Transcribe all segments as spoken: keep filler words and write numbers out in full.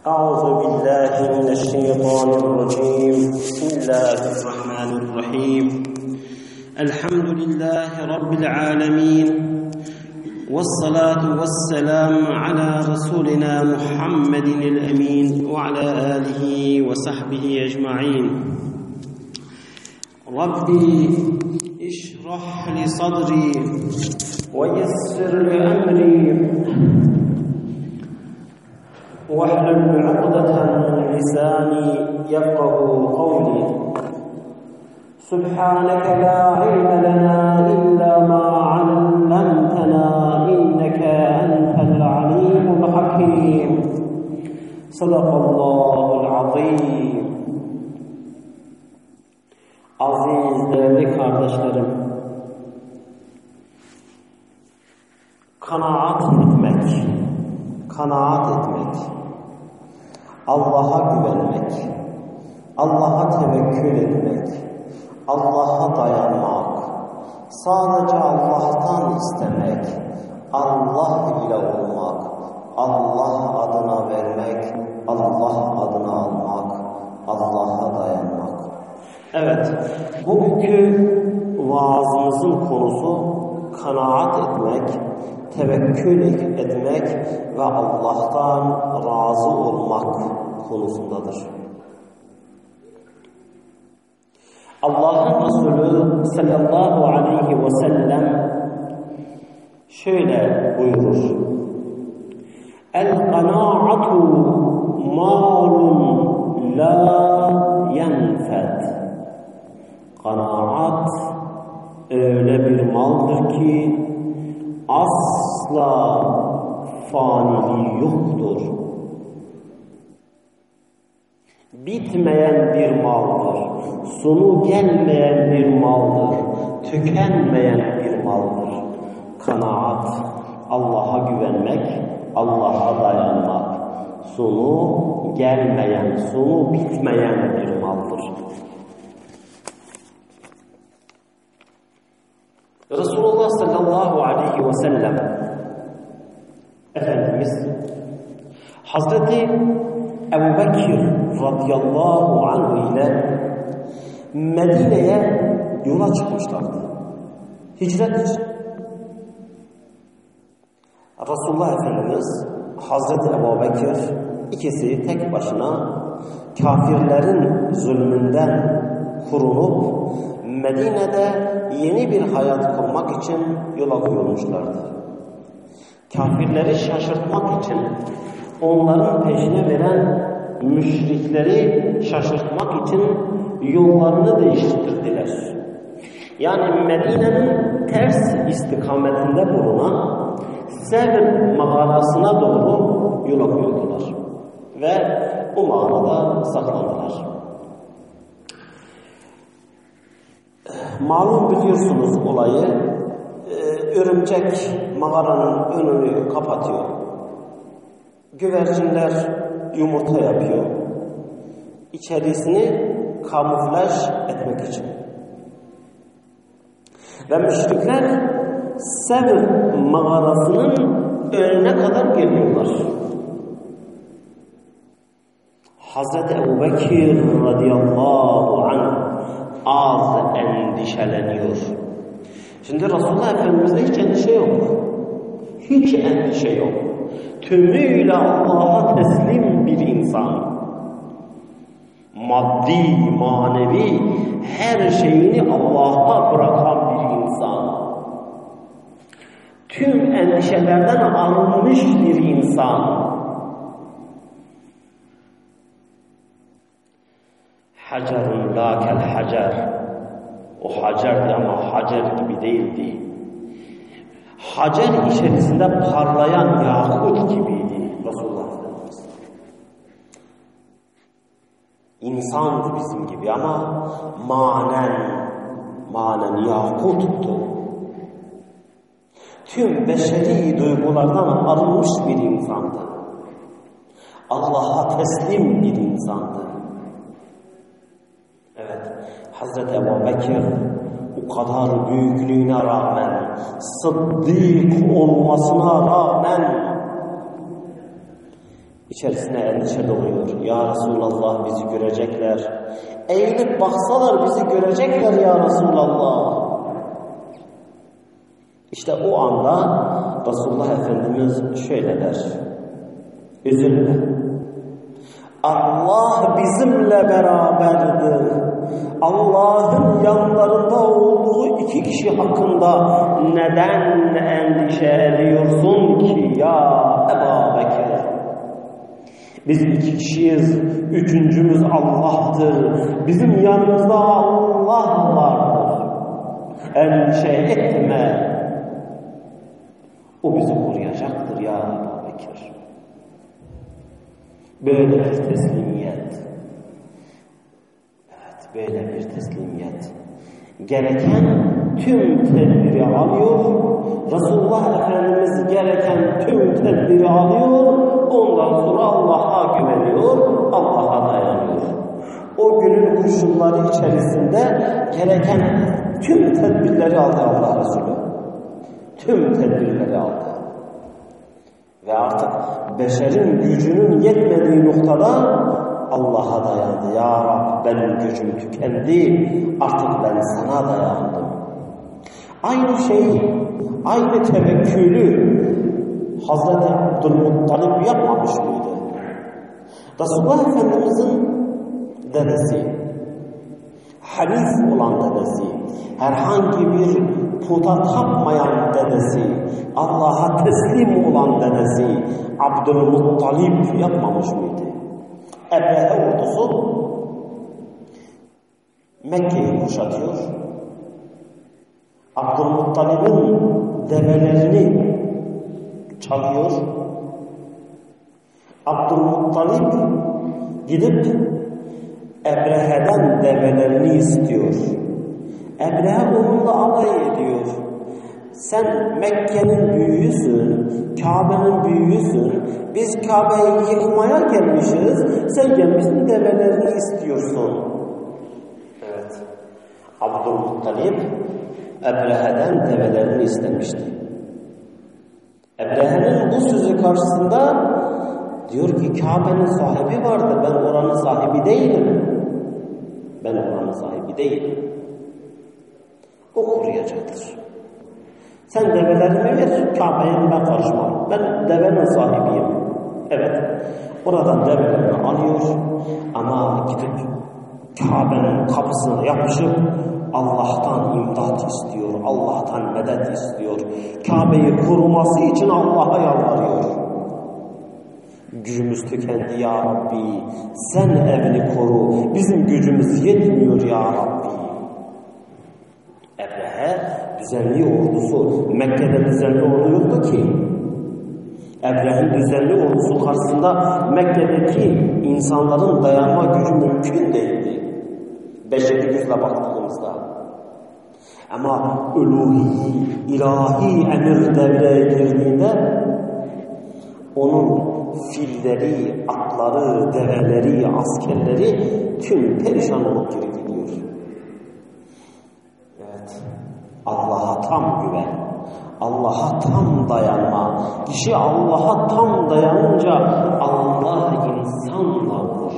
أعوذ بالله من الشيطان الرجيم بسم الله الرحمن الرحيم الحمد لله رب العالمين والصلاة والسلام على رسولنا محمد الأمين وعلى آله وصحبه أجمعين ربي اشرح لي صدري ويسر لي أمري واحلل عقدة من لساني يفقه قولي سبحانك لا علم لنا إلا ما علمتنا إنك أنت العليم الحكيم صدق الله العظيم. Aziz değerli kardeşlerim, kanaat etmek, kanaat etmek, Allah'a güvenmek, Allah'a tevekkül etmek, Allah'a dayanmak, sadece Allah'tan istemek, Allah ile olmak, Allah adına vermek, Allah adına almak, Allah'a dayanmak. Evet, bugünkü vaazımızın konusu kanaat etmek, tevekkül etmek ve Allah'tan razı olmak konusundadır. Allah'ın Resulü sallallahu aleyhi ve sellem şöyle buyurur: El-qanaatu malun la yenfed. Kanaat öyle bir maldır ki asla faniliği yoktur. Bitmeyen bir maldır. Sonu gelmeyen bir maldır. Tükenmeyen bir maldır. Kanaat, Allah'a güvenmek, Allah'a dayanmak. Sonu gelmeyen, sonu bitmeyen bir maldır. Resulullah sallallahu aleyhi ve sellem Efendimiz Hazreti Ebu Bekir radıyallahu anh ile Medine'ye yola çıkmışlardı. Hicret için. Resulullah Efendimiz Hazreti Ebu Bekir ikisi tek başına kafirlerin zulmünden kurunup Medine'de yeni bir hayat kurmak için yola koyulmuşlardı. Kafirleri şaşırtmak için onların peşine veren müşrikleri şaşırtmak için yollarını değiştirdiler. Yani Medine'nin ters istikametinde bulunan Sevr mağarasına doğru yola koyuldular ve bu mağarada saklandılar. Malum biliyorsunuz olayı, ee, örümcek mağaranın önünü kapatıyor. Güvercinler yumurta yapıyor. İçerisini kamuflaj etmek için. Ve müşrikler Sevr mağarasının önüne kadar geliyorlar. Hazreti Ebu Bekir radıyallahu anh az endişeleniyor. Şimdi Resulullah Efendimiz'de hiç endişe yok. Hiç endişe yok. Tümüyle Allah'a teslim bir insan. Maddi, manevi her şeyini Allah'a bırakan bir insan. Tüm endişelerden arınmış bir insan. Hacerun la kel hacer. O hacerdi ama hacer gibi değildi. Hacer içerisinde parlayan yakut gibiydi Resulullah Efendimiz. İnsandı bizim gibi ama manen, manen yakuttu. Tüm beşeri duygulardan arınmış bir insandı. Allah'a teslim bir insandı. Evet, Hazreti Ebu Bekir o kadar büyüklüğüne rağmen, sıddık olmasına rağmen İçerisine endişe doluyor. Ya Resulallah bizi görecekler. Eğilip baksalar bizi görecekler ya Resulallah. İşte o anda Resulullah Efendimiz şöyle der. Üzülme. Allah bizimle beraberdir. Allah'ın yanlarında olduğu iki kişi hakkında neden endişe ediyorsun ki ya Ebu Bekir? Biz iki kişiyiz, üçüncümüz Allah'tır. Bizim yanımızda Allah vardır. Endişe etme. O bizi koruyacaktır ya Ebu Bekir. Böyle bir teslimiyet. Evet, böyle bir teslimiyet. Gereken tüm tedbiri alıyor. Resulullah Efendimiz gereken tüm tedbiri alıyor. Ondan sonra Allah'a güveniyor, Allah'a dayanıyor. O günün koşulları içerisinde gereken tüm tedbirleri aldı Allah Resulü. Tüm tedbirleri aldı. Ve artık beşerin gücünün yetmediği noktada Allah'a dayandı. Ya Rab benim gücüm tükendi, artık ben sana dayandım. Aynı şeyi, aynı tevekkülü Hazreti Abdülmuttalip yapmamış mıydı? Resulullah Efendimiz'in dedesi, Hanif olan dedesi, herhangi bir puta tapmayan dedesi, Allah'a teslim olan dedesi Abdülmuttalip yapmamış mıydı? Ebrehe ordusu Mekke'yi kuşatıyor. Abdülmuttalib'in develerini çalıyor. Abdülmuttalib gidip Ebrehe'den develerini istiyor. Ebrehe onunla alay ediyor. Sen Mekke'nin büyüğüsün, Kabe'nin büyüğüsün. Biz Kabe'yi yıkmaya gelmişiz. Sen gelmişsin develerini istiyorsun. Evet. Abdülmuttalib Ebrehe'den develerini istemişti. Ebrehe'nin bu sözü karşısında diyor ki Kabe'nin sahibi vardı. Ben oranın sahibi değilim. Ben oranın sahibi değilim. O koruyacaktır. Sen develerimi ver, Kabe'ye ben karışmam. Ben devenin sahibiyim. Evet, oradan develerini alıyor ama gidip Kabe'nin kapısına yapışıp Allah'tan imdat istiyor, Allah'tan medet istiyor. Kabe'yi koruması için Allah'a yalvarıyor. Gücümüz tükendi ya Rabbi, sen evini koru, bizim gücümüz yetmiyor ya Rabbi. Ebrehe düzenli ordusu, Mekke'de düzenli ordu yoktu ki. Ebrehe'nin düzenli ordusu karşısında Mekke'deki insanların dayanma gücü mümkün değildi. Beşeri gözle baktığımızda. Ama uluhi, ilahi emir devreye girdiğinde onun filleri, atları, develeri, askerleri tüm perişan olup geri gidiyor. Evet. Allah'a tam güven, Allah'a tam dayanma. Kişi Allah'a tam dayanınca Allah insanla olur.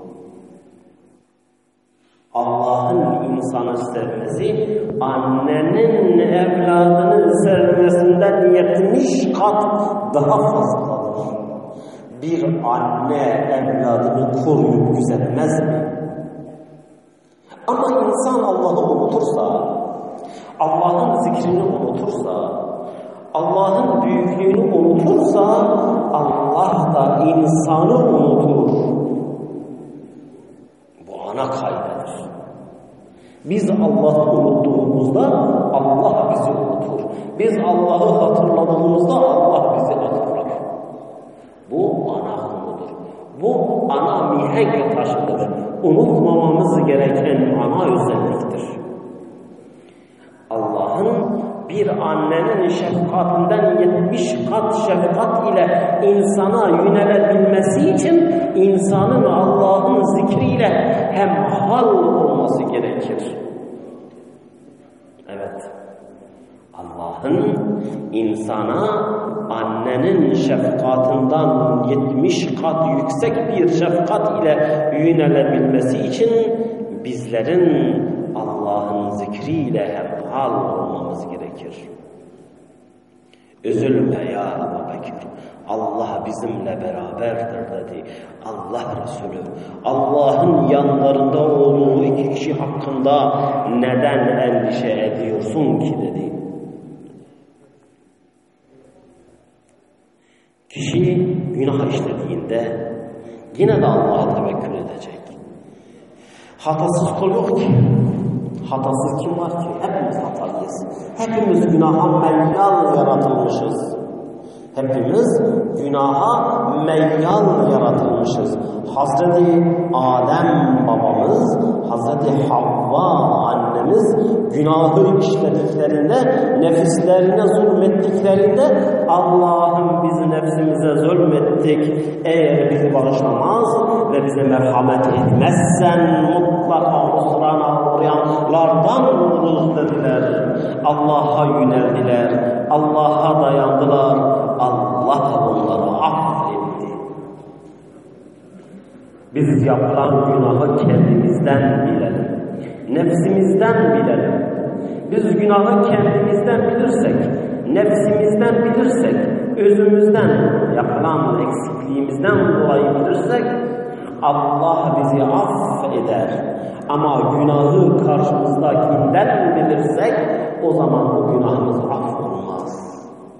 Allah'ın insanı sevmesi, annenin evladını sevmesinden yetmiş kat daha fazladır. Bir anne evladını koruyup güzelmez mi? Ama insan Allah'ı unutursa, Allah'ın zikrini unutursa, Allah'ın büyüklüğünü unutursa, Allah da insanı unutur. Bu ana kaydedir. Biz Allah'ı unuttuğumuzda Allah bizi unutur. Biz Allah'ı hatırladığımızda Allah bizi hatırlar. Bu ana konudur. Bu ana mihenk taşıdır. Unutmamamız gereken ana özelliktir. Allah'ın bir annenin şefkatinden yetmiş kat şefkat ile insana yönelebilmesi için insanın Allah'ın zikriyle hemhal olması gerekir. Evet, Allah Allah'ın insana annenin şefkatından yetmiş kat yüksek bir şefkat ile yönelebilmesi için bizlerin Allah'ın zikriyle hemhal olmamız gerekir. Üzülme ya Ebu Bekir, Allah bizimle beraberdir dedi Allah Resulü. Allah'ın yanlarında olduğu iki kişi hakkında neden endişe ediyorsun ki dedi. Kişi günah işlediğinde yine de Allah'a tevekkül edecek. Hatasız kul yok ki. Hatasız kim var ki? Hepimiz hatalıyız. Hepimiz günaha meyyal yaratılmışız. Hepimiz günaha meyyal yaratılmışız. Hazreti Adem babamız, Hazreti Havva annemiz günahı işlediklerinde, nefislerine zulmettiklerinde Allah'ım biz nefsimize zulmettik. Eğer bizi bağışlamaz ve bize merhamet etmezsen mutlaka o sırana uğrayanlardan oluruz dediler. Allah'a yöneldiler, Allah'a dayandılar. Allah onları affetti. Biz yapılan günahı kendimizden bilelim. Nefsimizden bilelim. Biz günahı kendimizden bilirsek, nefsimizden bilirsek, özümüzden yapılan eksikliğimizden dolayı bilirsek Allah bizi affeder. Ama günahı karşımızdakinden bilirsek o zaman bu günahımız affolmaz.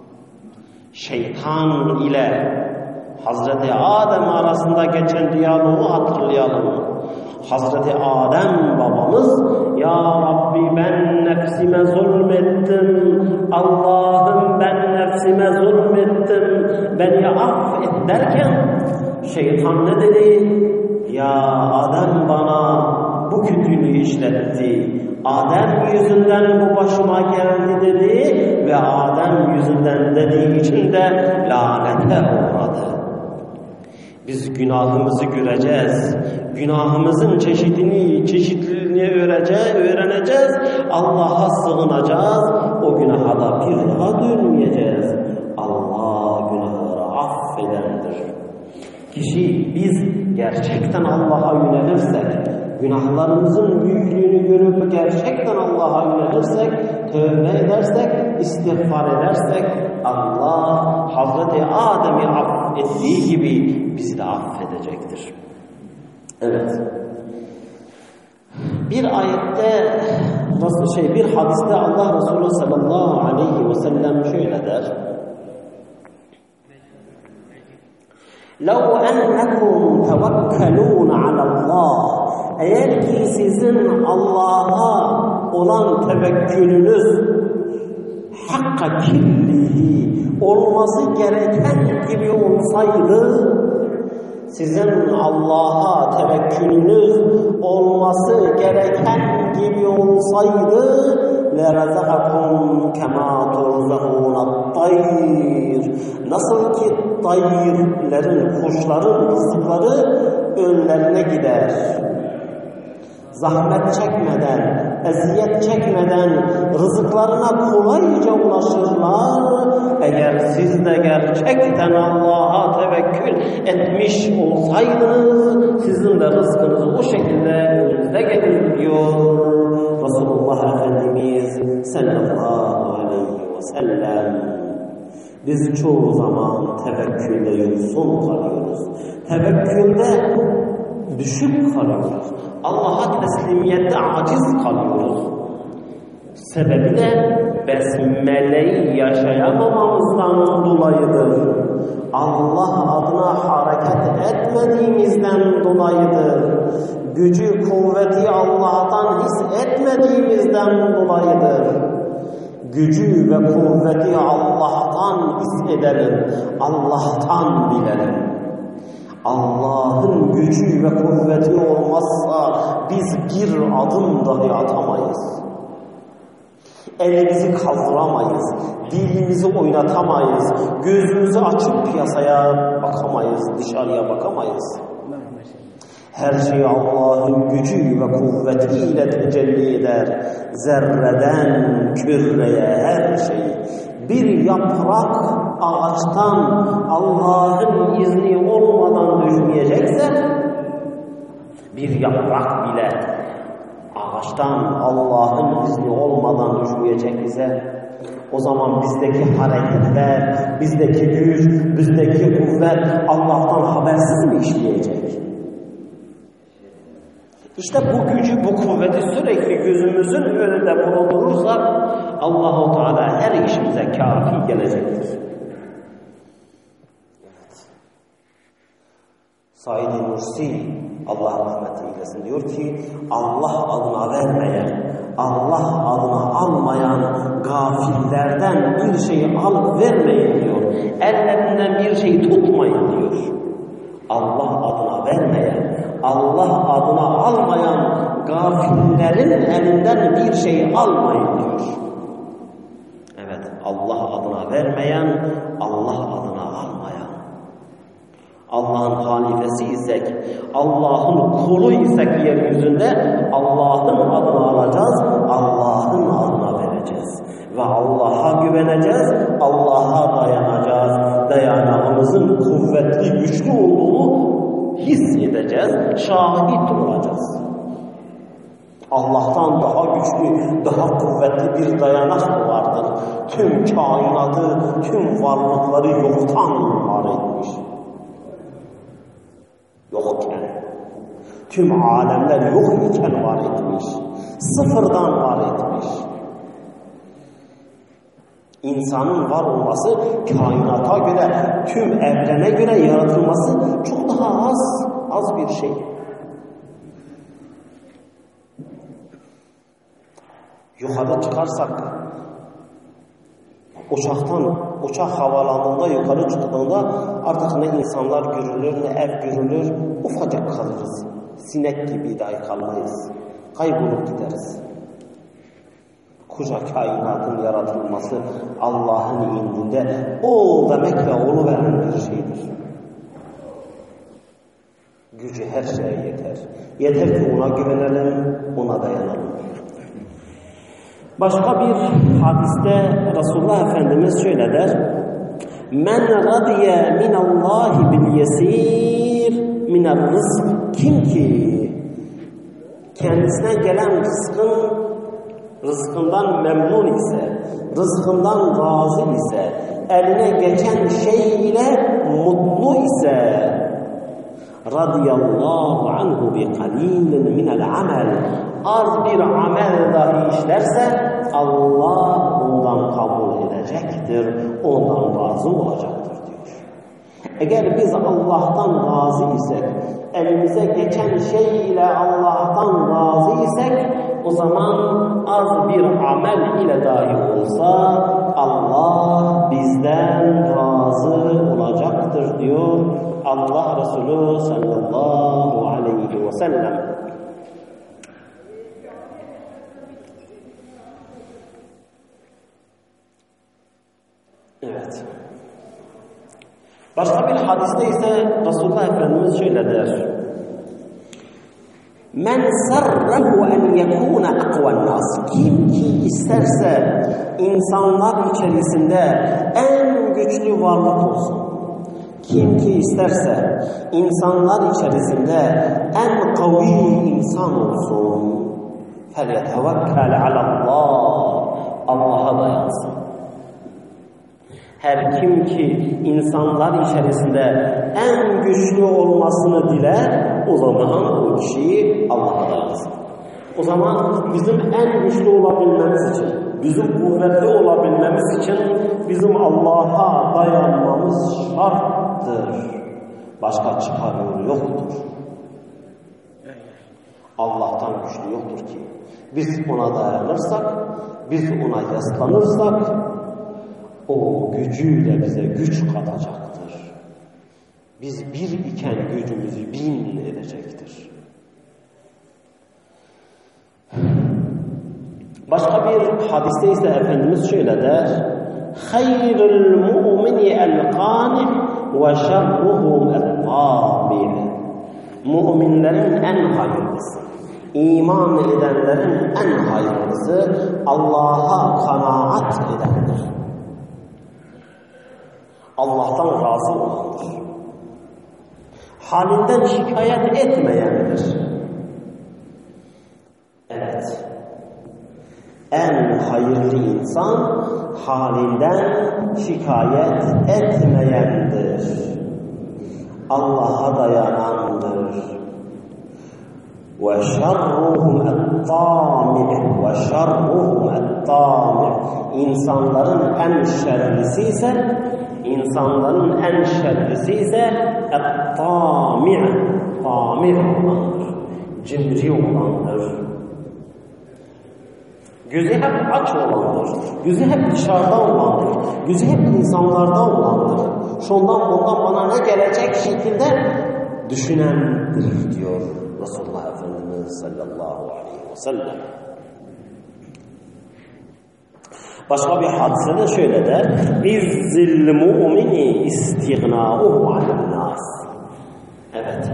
Şeytan ile Hazreti Adem arasında geçen diyaloğu hatırlayalım. Hazreti Adem babamız, ya Rabbi ben nefsime zulmettim, Allah'ım ben nefsime zulmettim, beni affet derken şeytan ne dedi? Ya Adem bana bu kötülüğü işletti. Adem yüzünden bu başıma geldi dedi ve Adem yüzünden dediği için de lanete uğradı. Biz günahımızı göreceğiz. Günahımızın çeşidini, çeşitliliğini öğreneceğiz, öğreneceğiz. Allah'a sığınacağız. O günaha da bir daha dönmeyeceğiz. Allah günahları affedendir. Kişi biz gerçekten Allah'a yönelirsek, günahlarımızın büyüklüğünü görüp gerçekten Allah'a yönelirsek, tövbe edersek, istiğfar edersek Allah Hazreti Adem'i affettiği gibi bizi de affedecektir. Evet. Bir ayette nasıl şey bir hadiste Allah Resulü sallallahu aleyhi ve sellem şöyle der. لَوْ أَنَّكُمْ تَوَكَّلُونَ عَلَى اللّٰهِ Eğer ki sizin Allah'a olan tevekkülünüz hakka kirlihi olması gereken gibi olsaydı, sizin Allah'a tevekkülünüz olması gereken gibi olsaydı لَرَزَقَكُمْ كَمَا تُرْزَقُونَ الطَّيْرِ Nasıl ki tayyirlerin, kuşların rızıkları önlerine gider. Zahmet çekmeden, eziyet çekmeden rızıklarına kolayca ulaşırlar. Eğer siz de gerçekten Allah'a tevekkül etmiş olsaydınız, sizin de rızkınız o şekilde önünüze gelir diyor Resulullah Efendimiz sallallahu aleyhi ve sellem. Biz çoğu zaman tevekkülde yoksun kalıyoruz. Tevekkülde düşük kalıyoruz. Allah'a teslimiyette aciz kalıyoruz. Sebebi de besmeleyi yaşayamamamızdan dolayıdır. Allah adına hareket etmediğimizden dolayıdır. Gücü, kuvveti Allah'tan his etmediğimizden dolayıdır. Gücü ve kuvveti Allah'tan his edelim, Allah'tan bilelim. Allah'ın gücü ve kuvveti olmazsa biz bir adım dahi atamayız. Elimizi kaldıramayız, dilimizi oynatamayız, gözümüzü açıp piyasaya bakamayız, dışarıya bakamayız. Her şey Allah'ın gücü ve kuvvetiyle tecelli eder. Zerreden küreye her şey. Bir yaprak ağaçtan Allah'ın izni olmadan düşmeyecekse, bir yaprak bile ağaçtan Allah'ın izni olmadan düşmeyecek ise, o zaman bizdeki hareketler, bizdeki güç, bizdeki kuvvet Allah'tan habersiz mi işleyecek? İşte bu gücü, bu kuvveti sürekli gözümüzün önünde bulundurursak Allah-u Teala her işimize kafi gelecektir. Evet. Said-i Nursi Allah rahmet eylesin diyor ki Allah adına vermeyen, Allah adına almayan gafillerden bir şeyi alıp vermeyin diyor. Ellerinden bir şey tutmayın diyor. Allah adına vermeyen, Allah adına almayan gafillerin elinden bir şey almayın diyor. Evet, Allah adına vermeyen, Allah adına almayan. Allah'ın halifesi isek, Allah'ın kulu isek yeryüzünde Allah'ın adına alacağız, Allah'ın adına vereceğiz. Ve Allah'a güveneceğiz, Allah'a dayanacağız. Dayanağımızın kuvvetli, güçlü olduğunu hissedeceğiz, şahit olacağız. Allah'tan daha güçlü, daha kuvvetli bir dayanak vardır. Tüm kainatı, tüm varlıkları yoktan var etmiş. Yokken, tüm alemler yok iken var etmiş. Sıfırdan var etmiş. İnsanın var olması, kainata göre, tüm evrene göre yaratılması çok daha az, az bir şey. Yukarı çıkarsak, uçaktan, uçak havalanında yukarı çıktığında artık ne insanlar görülür, ne ev görülür, ufacık kalırız. Sinek gibi dahi kalmayız. Kaybolup gideriz. Koca kainatın yaratılması Allah'ın indinde ol demekle oluveren bir şeydir. Gücü her şeye yeter. Yeter ki ona güvenelim, ona dayanalım. Başka bir hadiste Resulullah Efendimiz şöyle der: Men radiye minallahi bil yesir minel rızk. Kim ki kendisine gelen rızkın rızkından memnun ise, rızkından razı ise, eline geçen şey ile mutlu ise, radiyallahu anhu bi qalilin minel amel. Az bir amel dahi işlerse Allah ondan kabul edecektir, ondan razı olacaktır diyor. Eğer biz Allah'tan razı isek, elimize geçen şey ile Allah'tan razı isek, o zaman az bir amel ile dahi olsa Allah bizden razı olacaktır diyor Allah Resulü sallallahu aleyhi ve sellem. Evet. Başka bir hadiste ise Resulullah Efendimiz şöyle der: Men sarrahu en yekuna akvan nas. Kim ki isterse insanlar içerisinde en güçlü varlık olsun. Kim ki isterse insanlar içerisinde en kavi insan olsun. Felyetevekkel alallah. Allah'a dayansın. Her kim ki insanlar içerisinde en güçlü olmasını diler, o zaman o kişiyi Allah'a dayansın. O zaman bizim en güçlü olabilmemiz için, bizim kuvvetli olabilmemiz için bizim Allah'a dayanmamız şarttır. Başka çıkar yolu yoktur. Allah'tan güçlü yoktur ki. Biz ona dayanırsak, biz ona yaslanırsak, o gücüyle bize güç katacaktır. Biz bir iken gücümüzü bin edecektir. Başka bir hadiste ise Efendimiz şöyle der: Hayrul mu'mini el-qani ve şerruhum el-tabi. müminlerin en hayırlısı, iman edenlerin en hayırlısı Allah'a kanaat edendir. Allah'tan razı olandır. Halinden şikayet etmeyendir. Evet. En hayırlı insan halinden şikayet etmeyendir. Allah'a dayanandır. Ve şerruhum et-tâmi' ve şerruhum et-tâmi' İnsanların en şerlisi ise insanların en şerlisi ise et-tâmi' tâmi' olandır. Cimri olandır. Gözü hep aç olandır. Gözü hep dışarıda olandır. Gözü hep insanlarda olandır. Şundan bundan bana ne gelecek şekilde düşünendir diyor Resulullah Efendimiz sallallahu aleyhi ve sellem. Başka bir hadisede şöyle der. İzzil mu'mini istighnâuhu anin nâs. Evet.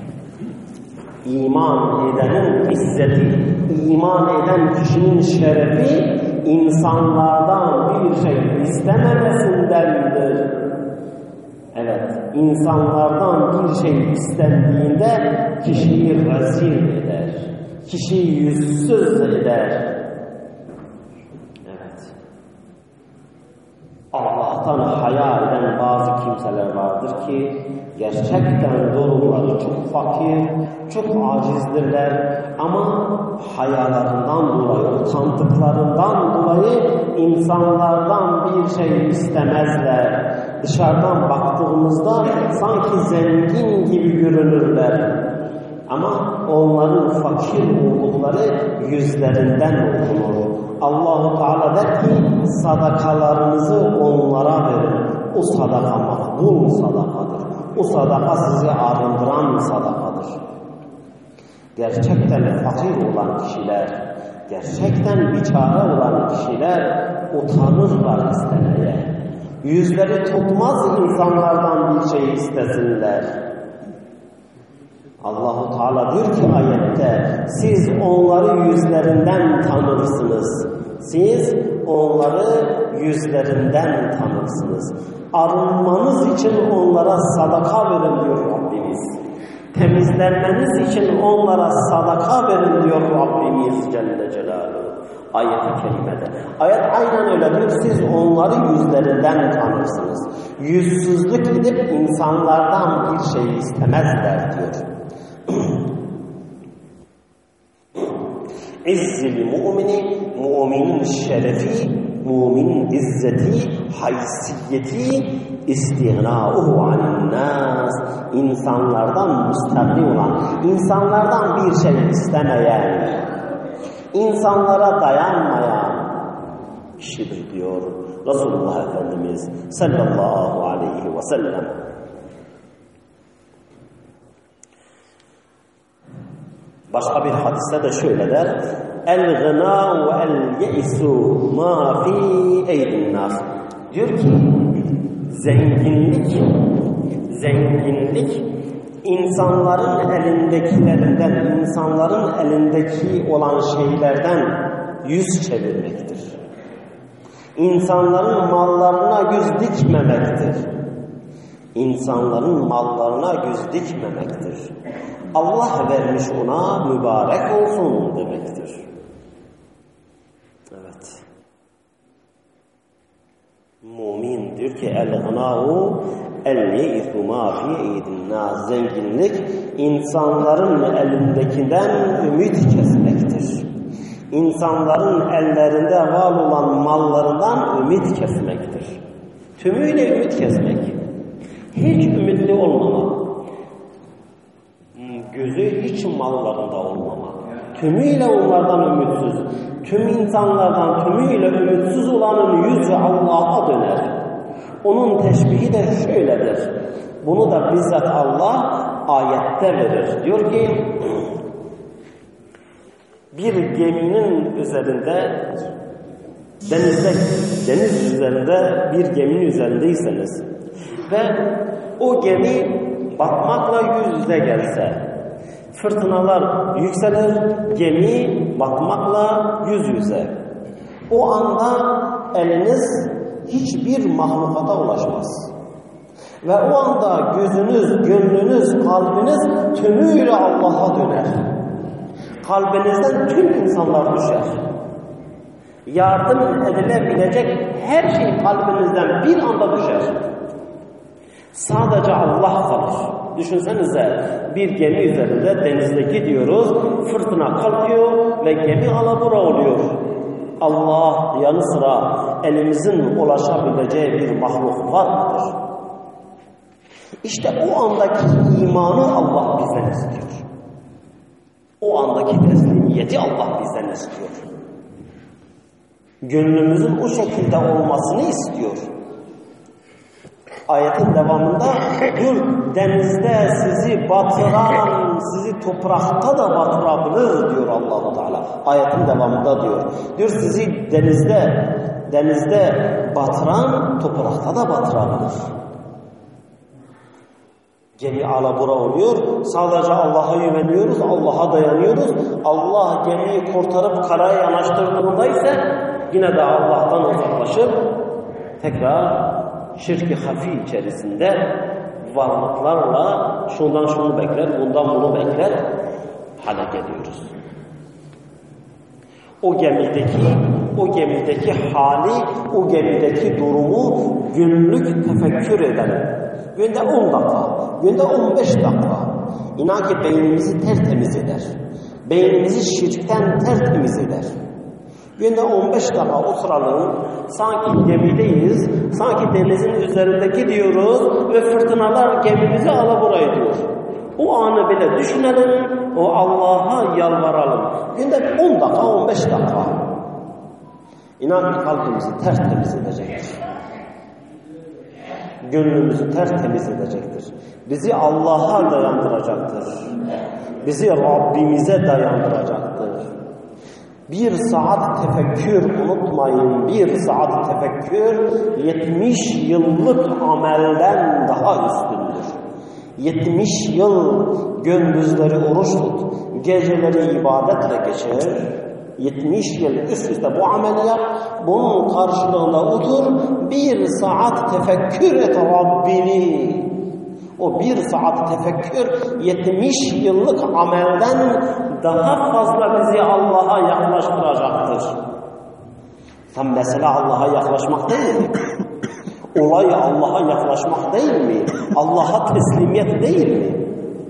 İman edenin izzeti, iman eden kişinin şerefi insanlardan bir şey istememesindendir. Evet, insanlardan bir şey istendiğinde kişiyi rezil eder, kişiyi yüzsüz eder. Evet. Allah'tan haya eden bazı kimseler vardır ki gerçekten durumları çok fakir, çok acizdirler ama hayalarından dolayı, utandıklarından dolayı insanlardan bir şey istemezler. Dışarıdan baktığımızda sanki zengin gibi görünürler. Ama onların fakir oldukları yüzlerinden okunur. Allah-u Teala der ki sadakalarınızı onlara verin. O sadaka makbul sadakadır. O sadaka sizi arındıran sadakadır. Gerçekten fakir olan kişiler, gerçekten biçare olan kişiler utanırlar istemeye. Yüzleri tutmaz insanlardan bir şey istesinler. Allah-u Teala diyor ki ayette, siz onları yüzlerinden tanırsınız. Siz onları yüzlerinden tanırsınız. Arınmanız için onlara sadaka verin diyor Rabbimiz. Temizlenmeniz için onlara sadaka verin diyor Rabbimiz Celle Celaluhu. Ayet-i kerimede. Ayet aynen öyle diyor. Siz onları yüzlerinden tanırsınız. Yüzsüzlük edip insanlardan bir şey istemezler diyor. İzzil mu'mini, müminin şerefi, müminin izzeti, haysiyeti, istighnâuhu anin nâs, insanlardan müstahni olan, insanlardan bir şey istemeyen, insanlara dayanmayan kişidir diyor Resulullah Efendimiz sallallahu aleyhi ve sellem. Başka bir hadiste de şöyle der. El-gınâ ve el-ye'su mâ fî eydin nâs. Diyor ki zenginlik, zenginlik insanların elindekilerinden, insanların elindeki olan şeylerden yüz çevirmektir. İnsanların mallarına yüz dikmemektir. İnsanların mallarına yüz dikmemektir. Allah vermiş ona mübarek olsun demektir. Evet. Mümin diyor ki el-gınâhu el-ye'ithu mâ fî eydin-nâs. Zenginlik insanların elindekinden ümit kesmektir. İnsanların ellerinde var olan mallarından ümit kesmektir. Tümüyle ümit kesmek. Hiç ümitli olmamak. Gözü hiç mallarında olmamak. Tümüyle onlardan ümitsiz. Tüm insanlardan tümüyle ümitsiz olanın yüzü Allah'a döner. Onun teşbihi de şöyledir. Bunu da bizzat Allah ayette verir. Diyor ki bir geminin üzerinde denizde, deniz üzerinde bir geminin üzerindeyseniz ve o gemi batmakla yüz yüze gelse Fırtınalar yükselir, gemi batmakla yüz yüze. O anda eliniz hiçbir mahlukata ulaşmaz. Ve o anda gözünüz, gönlünüz, kalbiniz tümüyle Allah'a döner. Kalbinizden tüm insanlar düşer. Yardım edilebilecek her şey kalbinizden bir anda düşer. Sadece Allah kalır. Düşünsenize, bir gemi üzerinde denizde gidiyoruz, fırtına kalkıyor ve gemi alabora oluyor. Allah yanı sıra elimizin ulaşabileceği bir mahluk var mıdır? İşte o andaki imanı Allah bizden istiyor. O andaki teslimiyeti Allah bizden istiyor. Gönlümüzün o şekilde olmasını istiyor. Ayetin devamında diyor, denizde sizi batıran, sizi toprakta da batırabilir diyor Allah-u Teala. Ayetin devamında diyor. Diyor sizi denizde, denizde batıran toprakta da batırabilir. Gemi alabora oluyor, sadece Allah'a güveniyoruz, Allah'a dayanıyoruz. Allah gemiyi kurtarıp karaya yanaştırdığında ise yine de Allah'tan uzaklaşıp tekrar şirk-i hafi içerisinde varlıklarla şundan şunu bekler, bundan bunu bekler hale geliyoruz. O gemideki, o gemideki hali, o gemideki durumu günlük tefekkür edelim. Günde on dakika, günde on beş dakika. İnan ki beynimizi tertemiz eder. Beynimizi şirkten tertemiz eder. Günde on beş dakika oturalım, sanki gemideyiz, sanki denizin üzerinde gidiyoruz ve fırtınalar gemimizi alabora ediyor. O anı bile düşünelim, o Allah'a yalvaralım. Günde on dakika, on beş dakika. İnan ki kalbimizi tertemiz edecektir. Gönlümüzü tertemiz edecektir. Bizi Allah'a dayandıracaktır. Bizi Rabbimize dayandıracaktır. Bir saat tefekkür, unutmayın, bir saat tefekkür yetmiş yıllık amelden daha üstündür. yetmiş yıl gündüzleri oruç tut, geceleri ibadetle geçir. yetmiş yıl üst üste bu ameli yap, bunun karşılığında otur, bir saat tefekkür et Rabbini. O bir saat tefekkür yetmiş yıllık amelden daha fazla bizi Allah'a yaklaştıracaktır. Tam mesele Allah'a yaklaşmak değil mi? Olay Allah'a yaklaşmak değil mi? Allah'a teslimiyet değil mi?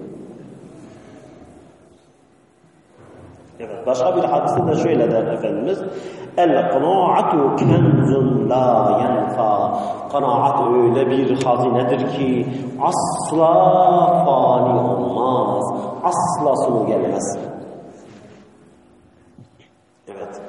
Evet, başka bir hadiste de şöyle der Efendimiz: El-kanaatu kenzun la yenfa. Kanaat öyle bir hazinedir ki asla fani olmaz. Asla sonu gelmez. Evet.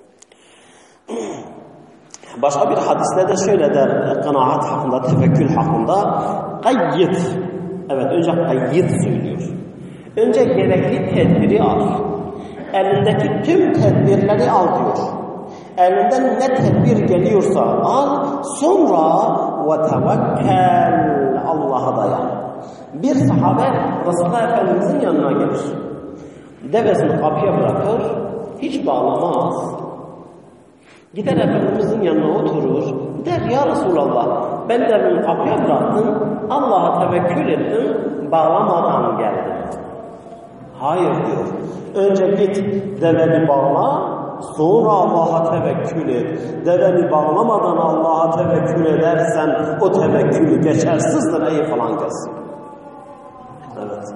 Başka bir hadiste de şöyle der kanaat hakkında, tefekkür hakkında: Kayyid. Evet, önce kayyid söylüyor. Önce gerekli tedbiri al. Elindeki tüm tedbirleri al diyor. Elinden ne tedbir geliyorsa al, sonra ve tevekkel, Allah'a dayan. Bir sahabe Resulullah Efendimizin yanına gelir. Devesini kapıya bırakır, hiç bağlamaz. Gider Efendimizin yanına oturur, der ya Resulallah, ben devemi kapıya bıraktım, Allah'a tevekkül ettim, bağlamadan geldim. Hayır diyor. Önce git deveni bağla, sonra Allah'a tevekkül et. Deveni bağlamadan Allah'a tevekkül edersen o tevekkül geçersizdir ey falan gelsin. Evet.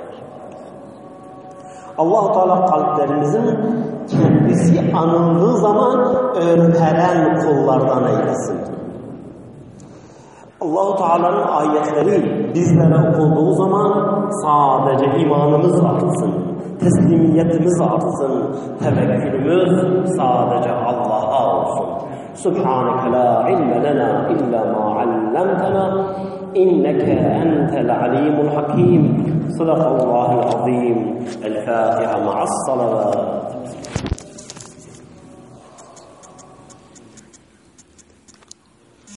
Allah-u Teala kalplerimizin kendisi anıldığı zaman ürperen kullardan eylesin. Allah-u Teala'nın ayetleri bizlere okunduğu zaman sadece imanımız artsın, teslimiyetimiz artsın, tevekkülümüz sadece Allah'a olsun. Subhaneke la ilme lena illa ma allamtana inneke entel alimul hakim. Sadakallahu'l azim. El Fatiha ma'as salavat.